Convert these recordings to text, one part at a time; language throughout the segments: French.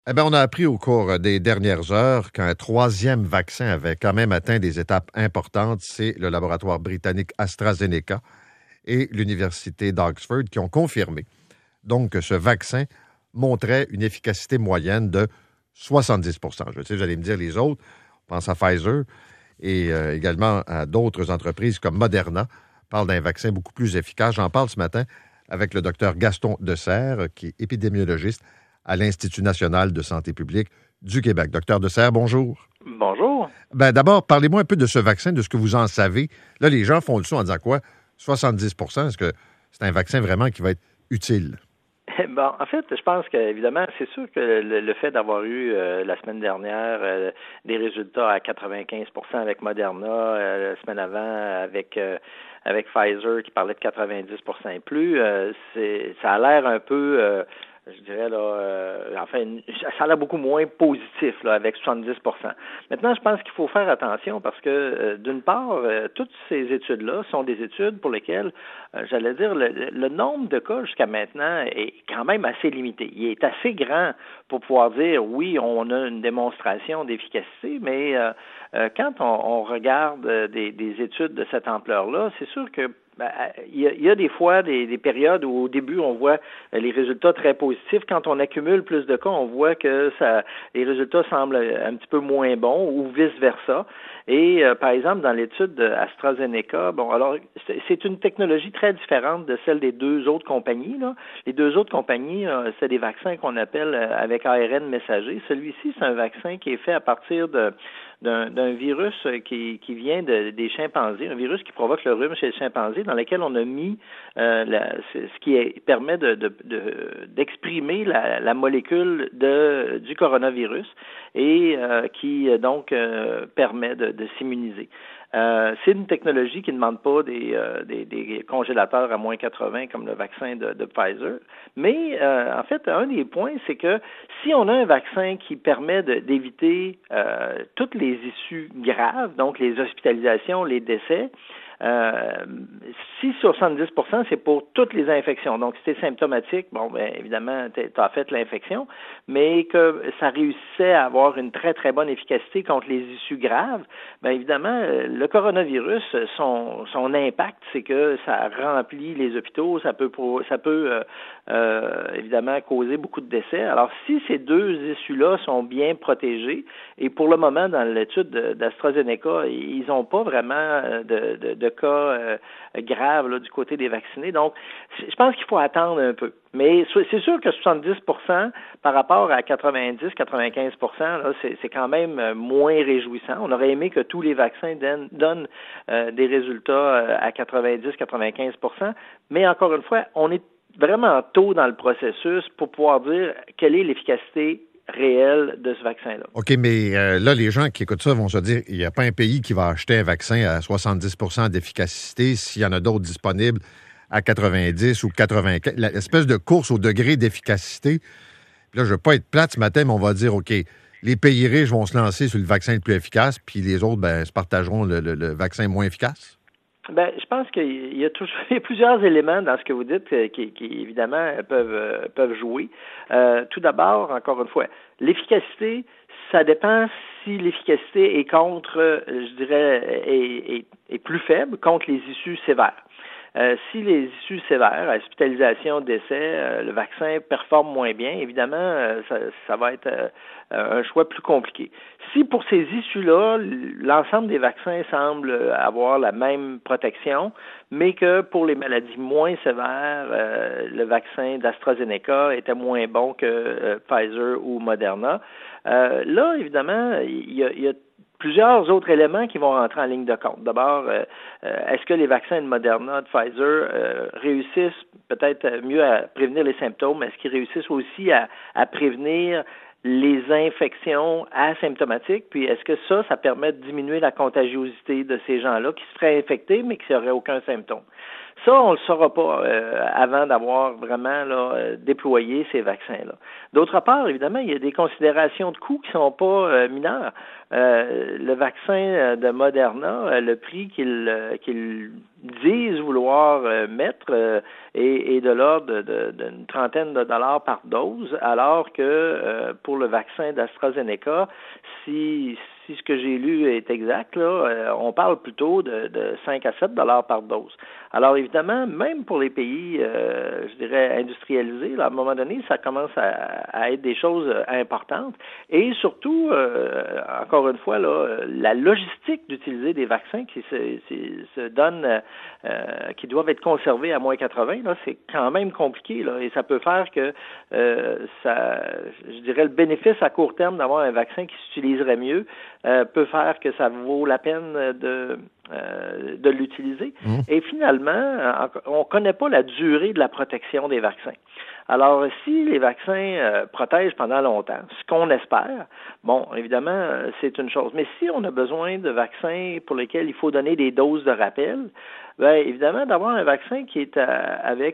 Eh bien, on a appris au cours des dernières heures qu'un troisième vaccin avait quand même atteint des étapes importantes. C'est le laboratoire britannique AstraZeneca et l'Université d'Oxford qui ont confirmé donc que ce vaccin montrait une efficacité moyenne de 70 Je sais, vous allez me dire les autres. On pense à Pfizer et également à d'autres entreprises comme Moderna parlent d'un vaccin beaucoup plus efficace. J'en parle ce matin avec le docteur Gaston Deserre, qui est épidémiologiste à l'Institut national de santé publique du Québec. Docteur Deserre, bonjour. Bonjour. Ben, d'abord, parlez-moi un peu de ce vaccin, de ce que vous en savez. Là, les gens font le saut en disant quoi? 70 Est-ce que c'est un vaccin vraiment qui va être utile? Bon, en fait, je pense qu'évidemment, c'est sûr que le fait d'avoir eu la semaine dernière des résultats à 95 avec Moderna, la semaine avant avec Pfizer qui parlait de 90 et plus, ça a l'air un peu je dirais ça a l'air beaucoup moins positif là, avec 70 Maintenant, je pense qu'il faut faire attention parce que, d'une part, toutes ces études-là sont des études pour lesquelles, j'allais dire, le nombre de cas jusqu'à maintenant est quand même assez limité. Il est assez grand pour pouvoir dire, oui, on a une démonstration d'efficacité, mais quand on regarde des études de cette ampleur-là, c'est sûr que il y a des fois des périodes où au début on voit les résultats très positifs. Quand on accumule plus de cas, on voit que les résultats semblent un petit peu moins bons ou vice-versa. Et par exemple, dans l'étude de AstraZeneca, bon, alors c'est une technologie très différente de celle des deux autres compagnies, là. Les deux autres compagnies, c'est des vaccins qu'on appelle avec ARN messager. Celui-ci, c'est un vaccin qui est fait à partir d'un virus qui vient des chimpanzés, un virus qui provoque le rhume chez les chimpanzés, dans lequel on a mis ce qui permet d'exprimer la molécule du coronavirus et qui donc permet de s'immuniser. C'est une technologie qui ne demande pas des congélateurs à moins 80 comme le vaccin de Pfizer. Mais en fait, un des points, c'est que si on a un vaccin qui permet d'éviter toutes les issues graves, donc les hospitalisations, les décès, si 70 c'est pour toutes les infections. Donc, si tu es symptomatique, bon, ben évidemment, tu as fait l'infection, mais que ça réussissait à avoir une très, très bonne efficacité contre les issues graves, bien évidemment, le coronavirus, son impact, c'est que ça remplit les hôpitaux, ça peut évidemment causer beaucoup de décès. Alors, si ces deux issues-là sont bien protégées, et pour le moment, dans l'étude d'AstraZeneca, ils n'ont pas vraiment de cas graves là, du côté des vaccinés. Donc, je pense qu'il faut attendre un peu. Mais c'est sûr que 70 par rapport à 90-95 là, c'est quand même moins réjouissant. On aurait aimé que tous les vaccins donnent des résultats à 90-95 mais encore une fois, on est vraiment tôt dans le processus pour pouvoir dire quelle est l'efficacité réelle de ce vaccin-là. OK, mais là, les gens qui écoutent ça vont se dire il n'y a pas un pays qui va acheter un vaccin à 70 d'efficacité s'il y en a d'autres disponibles à 90 ou 95. L'espèce de course au degré d'efficacité. Là, je ne veux pas être plate ce matin, mais on va dire, OK, les pays riches vont se lancer sur le vaccin le plus efficace, puis les autres, ben, se partageront le vaccin moins efficace. Ben, je pense qu'il y a plusieurs éléments dans ce que vous dites qui évidemment peuvent jouer. Tout d'abord, encore une fois, l'efficacité, ça dépend si l'efficacité est je dirais, est plus faible contre les issues sévères. Si les issues sévères, hospitalisation, décès, le vaccin performe moins bien, évidemment, ça va être un choix plus compliqué. Si pour ces issues-là, l'ensemble des vaccins semble avoir la même protection, mais que pour les maladies moins sévères, le vaccin d'AstraZeneca était moins bon que Pfizer ou Moderna, là, évidemment, il y a plusieurs autres éléments qui vont rentrer en ligne de compte. D'abord, est-ce que les vaccins de Moderna, de Pfizer réussissent peut-être mieux à prévenir les symptômes? Est-ce qu'ils réussissent aussi à prévenir les infections asymptomatiques? Puis est-ce que ça permet de diminuer la contagiosité de ces gens-là qui se feraient infecter mais qui n'auraient aucun symptôme? Ça, on le saura pas avant d'avoir vraiment déployé ces vaccins-là. D'autre part, évidemment, il y a des considérations de coûts qui sont pas mineures. Le vaccin de Moderna, le prix qu'ils disent vouloir mettre est de l'ordre d'une trentaine de dollars par dose, alors que pour le vaccin d'AstraZeneca, si ce que j'ai lu est exact, on parle plutôt de 5 à 7 dollars par dose. Alors évidemment, même pour les pays, je dirais, industrialisés, à un moment donné, ça commence à être des choses importantes. Et surtout, encore une fois, la logistique d'utiliser des vaccins qui se donnent, qui doivent être conservés à moins 80, c'est quand même compliqué, et ça peut faire que je dirais, le bénéfice à court terme d'avoir un vaccin qui s'utiliserait mieux peut faire que ça vaut la peine de l'utiliser. Et finalement, on ne connaît pas la durée de la protection des vaccins. Alors, si les vaccins protègent pendant longtemps, ce qu'on espère, bon, évidemment, c'est une chose. Mais si on a besoin de vaccins pour lesquels il faut donner des doses de rappel, bien, évidemment, d'avoir un vaccin qui est avec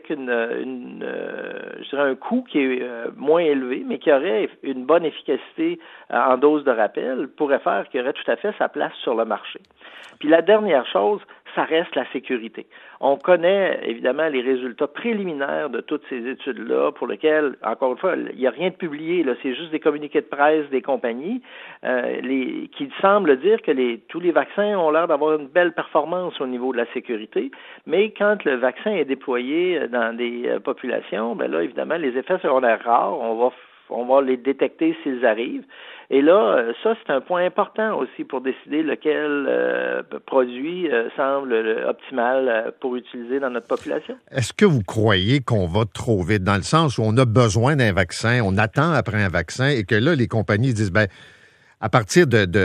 je dirais un coût qui est moins élevé, mais qui aurait une bonne efficacité en dose de rappel, pourrait faire qu'il y aurait tout à fait sa place sur le marché. Puis la dernière chose, ça reste la sécurité. On connaît évidemment les résultats préliminaires de toutes ces études-là, pour lesquelles, encore une fois, il n'y a rien de publié, c'est juste des communiqués de presse des compagnies qui semblent dire que tous les vaccins ont l'air d'avoir une belle performance au niveau de la sécurité, mais quand le vaccin est déployé dans des populations, ben là, évidemment, les effets secondaires rares, on va les détecter s'ils arrivent. Et là, ça, c'est un point important aussi pour décider lequel produit semble optimal pour utiliser dans notre population. Est-ce que vous croyez qu'on va trop vite, dans le sens où on a besoin d'un vaccin, on attend après un vaccin, et que là, les compagnies disent, à partir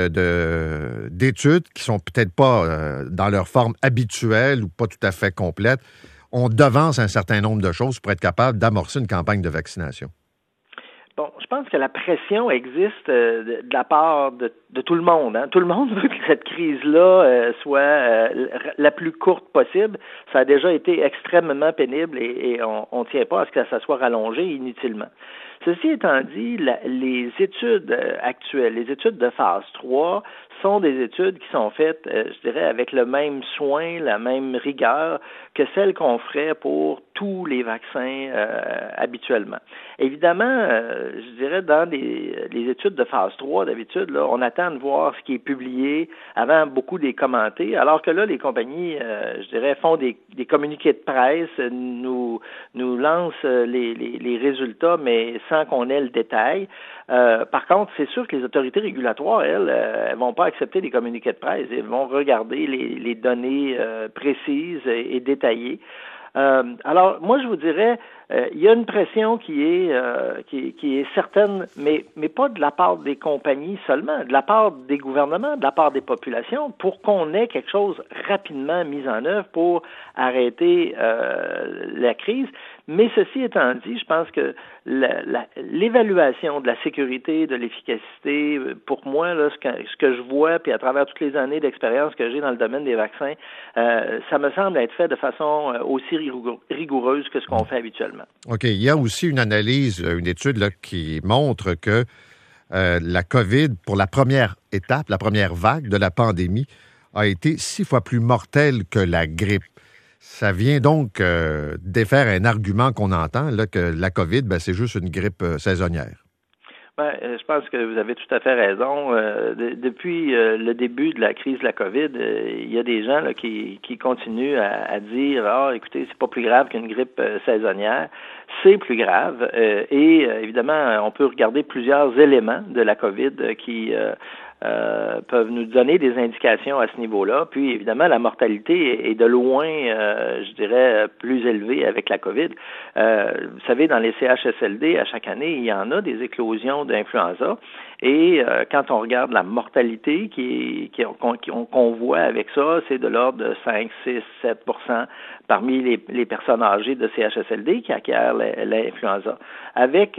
d'études qui sont peut-être pas dans leur forme habituelle ou pas tout à fait complète, on devance un certain nombre de choses pour être capable d'amorcer une campagne de vaccination? Bon, je pense que la pression existe de la part de tout le monde. Tout le monde veut que cette crise-là soit la plus courte possible. Ça a déjà été extrêmement pénible et on ne tient pas à ce que ça soit rallongé inutilement. Ceci étant dit, les études actuelles, les études de phase 3, sont des études qui sont faites, je dirais, avec le même soin, la même rigueur que celles qu'on ferait pour tous les vaccins habituellement. Évidemment, je dirais, dans les études de phase 3, d'habitude, on attend de voir ce qui est publié avant beaucoup de les commenter, alors que là, les compagnies, je dirais, font des communiqués de presse, nous lancent les résultats, mais sans qu'on ait le détail. Par contre, c'est sûr que les autorités régulatoires, elles vont pas accepter des communiqués de presse. Elles vont regarder les données précises et détaillées. Alors, moi, je vous dirais, il y a une pression qui est certaine, mais pas de la part des compagnies seulement, de la part des gouvernements, de la part des populations, pour qu'on ait quelque chose rapidement mis en œuvre pour arrêter la crise. Mais ceci étant dit, je pense que l'évaluation de la sécurité, de l'efficacité, pour moi, là, ce que je vois, puis à travers toutes les années d'expérience que j'ai dans le domaine des vaccins, ça me semble être fait de façon aussi rigoureuse que ce qu'on fait habituellement. OK. Il y a aussi une analyse, une étude là, qui montre que la COVID, pour la première étape, la première vague de la pandémie, a été 6 fois plus mortelle que la grippe. Ça vient donc défaire un argument qu'on entend, là, que la COVID, c'est juste une grippe saisonnière. Je pense que vous avez tout à fait raison. Depuis le début de la crise de la COVID, il y a des gens là, qui continuent à dire écoutez, c'est pas plus grave qu'une grippe saisonnière. C'est plus grave. Et évidemment, on peut regarder plusieurs éléments de la COVID qui peuvent nous donner des indications à ce niveau-là. Puis, évidemment, la mortalité est de loin, je dirais, plus élevée avec la COVID. Vous savez, dans les CHSLD, à chaque année, il y en a des éclosions d'influenza. Et quand on regarde la mortalité qu'on voit avec ça, c'est de l'ordre de 5, 6, 7% parmi les personnes âgées de CHSLD qui acquièrent l'influenza. Avec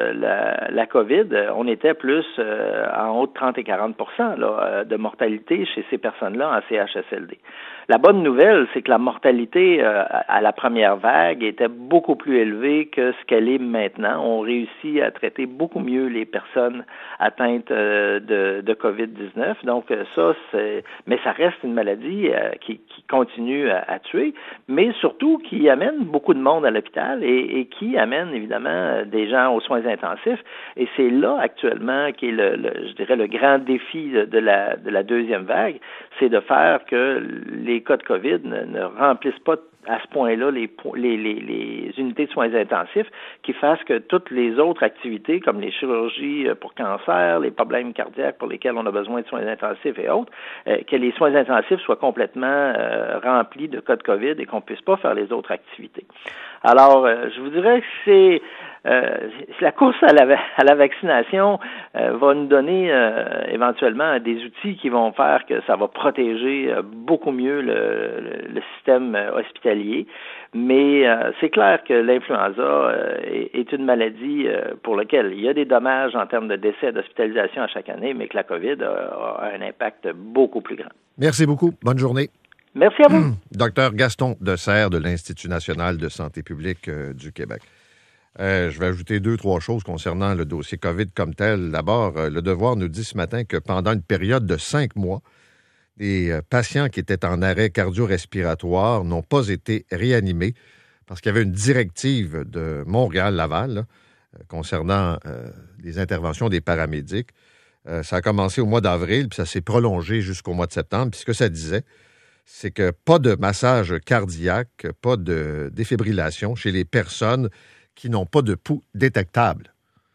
la COVID, on était plus en haut de 30 et 40% là, de mortalité chez ces personnes-là en CHSLD. La bonne nouvelle, c'est que la mortalité à la première vague était beaucoup plus élevée que ce qu'elle est maintenant. On réussit à traiter beaucoup mieux les personnes atteintes de COVID-19. Donc mais ça reste une maladie qui continue à tuer, mais surtout qui amène beaucoup de monde à l'hôpital et qui amène évidemment des gens aux soins intensifs. Et c'est là actuellement qui est je dirais le grand défi de la deuxième vague, c'est de faire que les cas de COVID ne remplissent pas à ce point-là les unités de soins intensifs, qui fassent que toutes les autres activités, comme les chirurgies pour cancer, les problèmes cardiaques pour lesquels on a besoin de soins intensifs et autres, que les soins intensifs soient complètement remplis de cas de COVID et qu'on ne puisse pas faire les autres activités. Alors, je vous dirais que c'est la course à la vaccination va nous donner éventuellement des outils qui vont faire que ça va protéger beaucoup mieux le système hospitalier. Mais c'est clair que l'influenza est une maladie pour laquelle il y a des dommages en termes de décès, d'hospitalisation à chaque année, mais que la COVID a un impact beaucoup plus grand. Merci beaucoup. Bonne journée. Merci à vous. Docteur Gaston Desserres de l'Institut national de santé publique du Québec. Je vais ajouter 2-3 choses concernant le dossier COVID comme tel. D'abord, Le Devoir nous dit ce matin que pendant une période de 5 mois, des patients qui étaient en arrêt cardio-respiratoire n'ont pas été réanimés parce qu'il y avait une directive de Montréal-Laval concernant les interventions des paramédics. Ça a commencé au mois d'avril, puis ça s'est prolongé jusqu'au mois de septembre. Puis ce que ça disait, c'est que pas de massage cardiaque, pas de défibrillation chez les personnes qui n'ont pas de pouls détectable.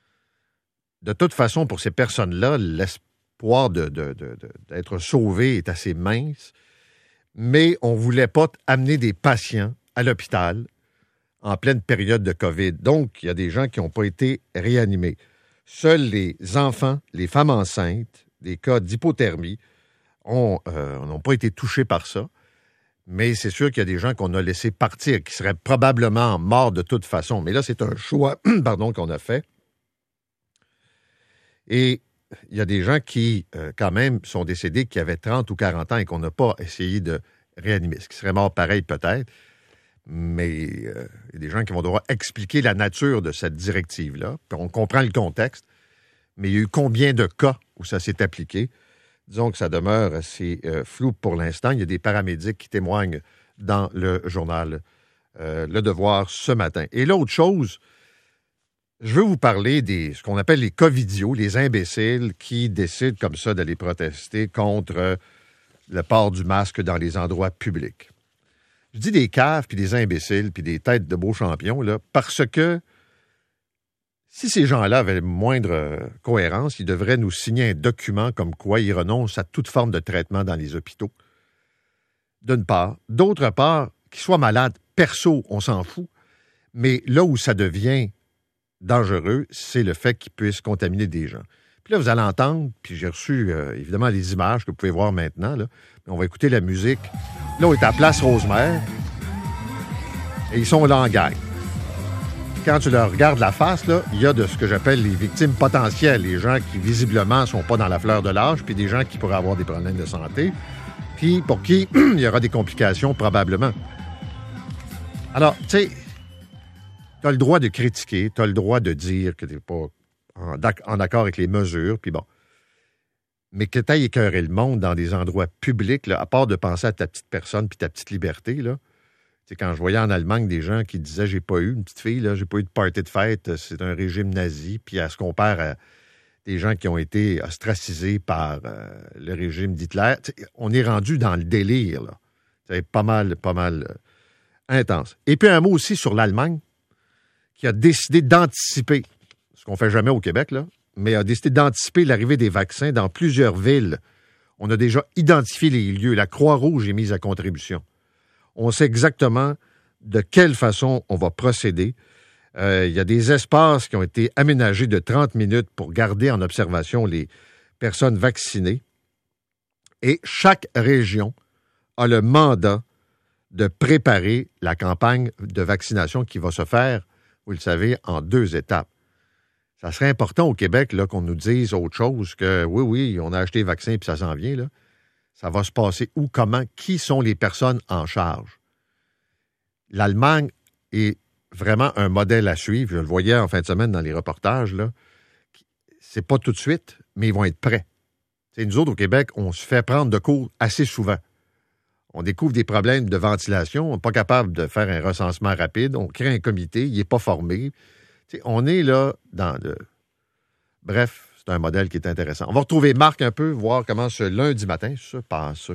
De toute façon, pour ces personnes-là, l'espoir d'être sauvées est assez mince, mais on ne voulait pas amener des patients à l'hôpital en pleine période de COVID. Donc, il y a des gens qui n'ont pas été réanimés. Seuls les enfants, les femmes enceintes, des cas d'hypothermie n'ont pas été touchés par ça. Mais c'est sûr qu'il y a des gens qu'on a laissés partir, qui seraient probablement morts de toute façon. Mais là, c'est un choix qu'on a fait. Et il y a des gens qui, quand même, sont décédés, qui avaient 30 ou 40 ans et qu'on n'a pas essayé de réanimer. Ce qui serait mort pareil, peut-être. Mais il y a des gens qui vont devoir expliquer la nature de cette directive-là. Puis on comprend le contexte. Mais il y a eu combien de cas où ça s'est appliqué? Disons que ça demeure assez flou pour l'instant. Il y a des paramédics qui témoignent dans le journal Le Devoir ce matin. Et l'autre chose, je veux vous parler ce qu'on appelle les covidios, les imbéciles qui décident comme ça d'aller protester contre le port du masque dans les endroits publics. Je dis des caves, puis des imbéciles, puis des têtes de beaux champions, là, parce que si ces gens-là avaient moindre cohérence, ils devraient nous signer un document comme quoi ils renoncent à toute forme de traitement dans les hôpitaux, d'une part. D'autre part, qu'ils soient malades, perso, on s'en fout, mais là où ça devient dangereux, c'est le fait qu'ils puissent contaminer des gens. Puis là, vous allez entendre, puis j'ai reçu évidemment les images que vous pouvez voir maintenant, là. On va écouter la musique. Là, on est à Place Rosemère, et ils sont là en gang. Quand tu leur regardes la face, là, il y a de ce que j'appelle les victimes potentielles, les gens qui visiblement ne sont pas dans la fleur de l'âge, puis des gens qui pourraient avoir des problèmes de santé, puis pour qui il y aura des complications probablement. Alors, tu sais, tu as le droit de critiquer, tu as le droit de dire que tu n'es pas en accord avec les mesures, puis bon. Mais que tu ailles écœurer le monde dans des endroits publics, là, à part de penser à ta petite personne puis ta petite liberté, là. C'est quand je voyais en Allemagne des gens qui disaient « j'ai pas eu une petite fille, là, j'ai pas eu de party de fête, c'est un régime nazi », puis elle se compare à des gens qui ont été ostracisés par le régime d'Hitler. On est rendu dans le délire, là. C'est pas mal intense. Et puis un mot aussi sur l'Allemagne, qui a décidé d'anticiper, ce qu'on fait jamais au Québec, là, mais a décidé d'anticiper l'arrivée des vaccins dans plusieurs villes. On a déjà identifié les lieux. La Croix-Rouge est mise à contribution. On sait exactement de quelle façon on va procéder. Il y a des espaces qui ont été aménagés de 30 minutes pour garder en observation les personnes vaccinées. Et chaque région a le mandat de préparer la campagne de vaccination qui va se faire, vous le savez, en 2 étapes. Ça serait important au Québec là, qu'on nous dise autre chose que oui, on a acheté les vaccins puis ça s'en vient, là. Ça va se passer où, comment, qui sont les personnes en charge? L'Allemagne est vraiment un modèle à suivre. Je le voyais en fin de semaine dans les reportages, là. C'est pas tout de suite, mais ils vont être prêts. T'sais, nous autres, au Québec, on se fait prendre de court assez souvent. On découvre des problèmes de ventilation, on n'est pas capable de faire un recensement rapide, on crée un comité, il n'est pas formé. T'sais, on est là dans le... Bref, c'est un modèle qui est intéressant. On va retrouver Marc un peu, voir comment ce lundi matin se passe.